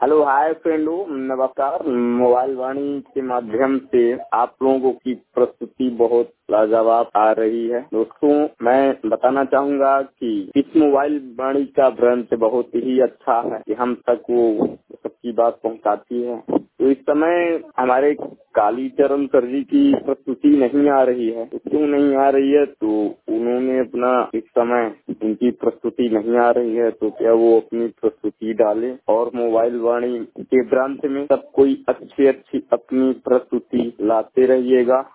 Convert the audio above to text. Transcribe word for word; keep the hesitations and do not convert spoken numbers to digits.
Hello hi friendo, नमस्कार। Mobile Vani के माध्यम से आप लोगों की प्रस्तुति बहुत लाजवाब आ रही है। दोस्तों, मैं बताना चाहूंगा कि इस मोबाइल वाणी का ब्रांच बहुत ही अच्छा है कि हम तक वो सबकी बात पहुंचाती है। तो इस समय हमारे कालीचरण सर जी की प्रस्तुति नहीं आ रही है। तो क्यों नहीं आ रही है? तो उन्होंने अपना इस समय उनकी प्रस्तुति नहीं आ रही है, तो क्या वो अपनी प्रस्तुति डालें और मोबाइल वाणी के ब्रांच में सब कोई अच्छी अच्छी अपनी प्रस्तुति लाते रहिएगा।